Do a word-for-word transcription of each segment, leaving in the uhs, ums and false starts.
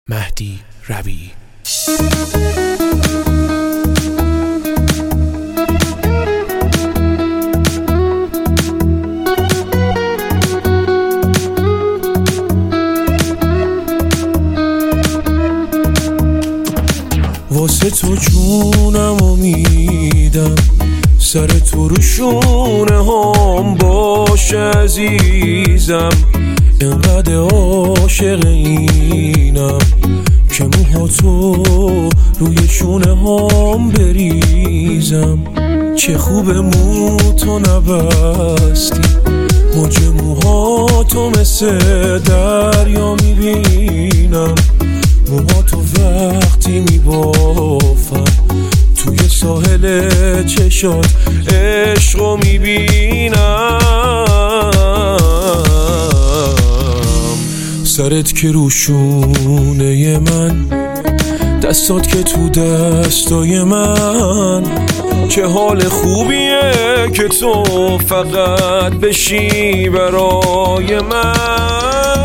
مهدی ربیعی. واسه تو جونمو میدم، سر تو رو شونه هم باشه عزیزم. اینقدر عاشق اینم که موها تو روی شونه هم بریزم. چه خوب مو تو نبستی، موج موها تو مثل دریا میبینم. موها تو وقتی میبافم توی ساحل چشات عشقو میبینم. سرت که روشونه من، دستات که تو دستای من. چه حال خوبیه که تو فقط بشی برای من.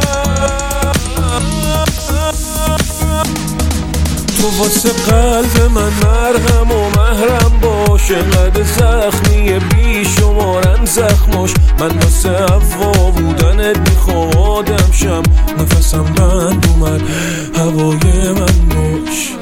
تو واسه قلب من مرهم و محرم باش. انقدر زخمیه بی شمارن زخماش. من واسه هوا بودنت میخوام آدم شم. نفسم بند اومد هوای من باش.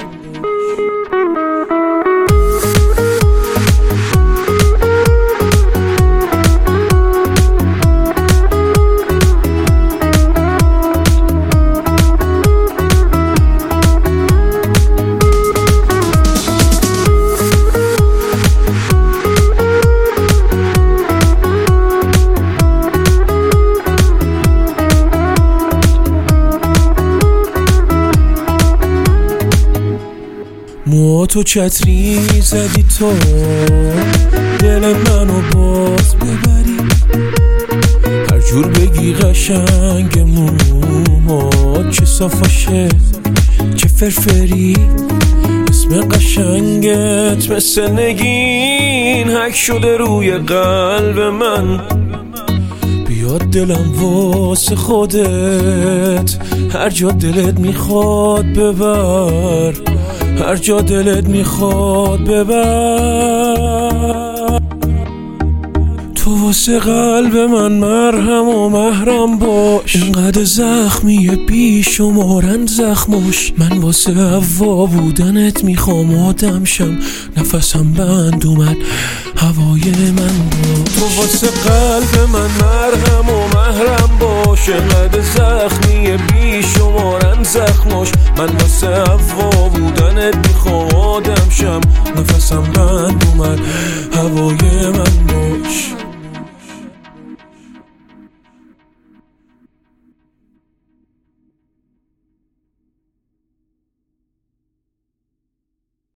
موها تو چتری زدی تو دل منو باز ببری. هر جور بگی قشنگ موها، چه صافاشه چه فرفری. اسم قشنگت مثل نگین حک شده روی قلب من. بیاد دلم واسه خودت، هر جا دلت میخواد ببر. هر جا دلت میخواد ببر. تو واسه قلب من مرهم و محرم باش. اینقدر زخمیه بی شمارن زخماش. من واسه هوا بودنت میخوام آدم شم. نفسم بند اومد هوای من باش. تو واسه قلب من مرهم و محرم باش. اینقدر زخمیه بی شمارن زخماش. من واسه هوا بودنت میخوام آدم شم. نفسم بند اومد هوای من باش.